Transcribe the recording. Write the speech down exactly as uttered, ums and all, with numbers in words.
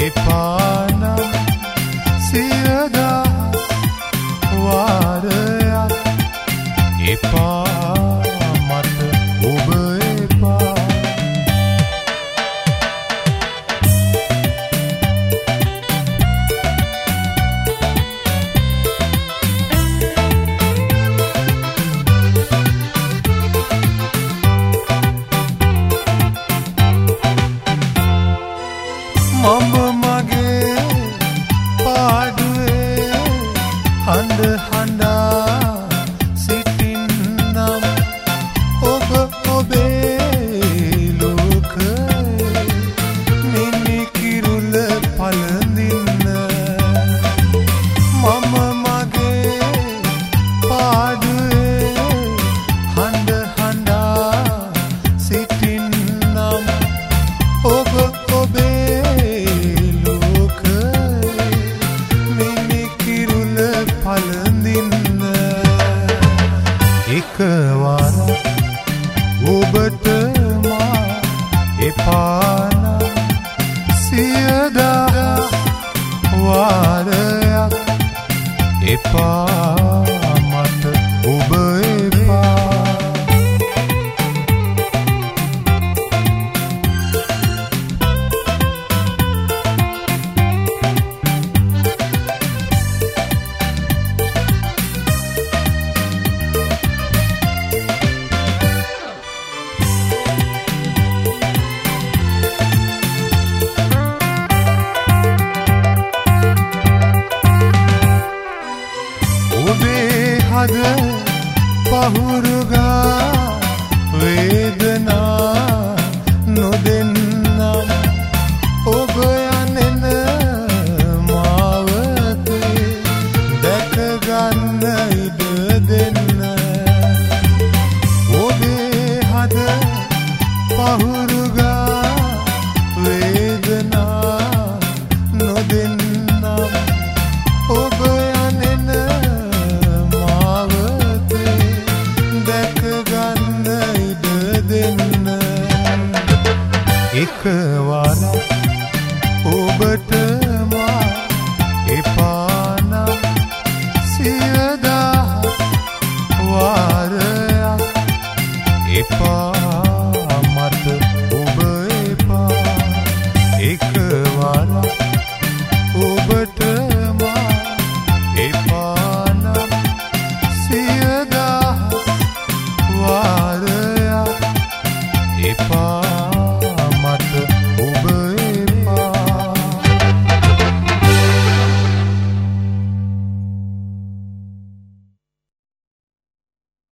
එපානම් සියදහස් වාරයක් එපා මට ඔබ එපා. මම මගේ පාඩුවේ හඬ හඬා සිටින්නම් ඔබ ඔබේ ලෝකයේ මිනි කිරුළ පළඳින්න. මම මගේ පාඩුවේ හඬ හඬා සිටින්නම් ඔබ ඔබේ පළඳින්න. එකවර ඔබට මා එපානම් සියදහස් වාරයක් එපා මට ඔබ එපා. ඔබේ හද පහුරුගා වේදනා නොදෙන්නම් ඔබ යනෙන මාවතේ දැකගන්න ඉඩ දෙන්න. ඔබේ හද පහුරුගා වේදනා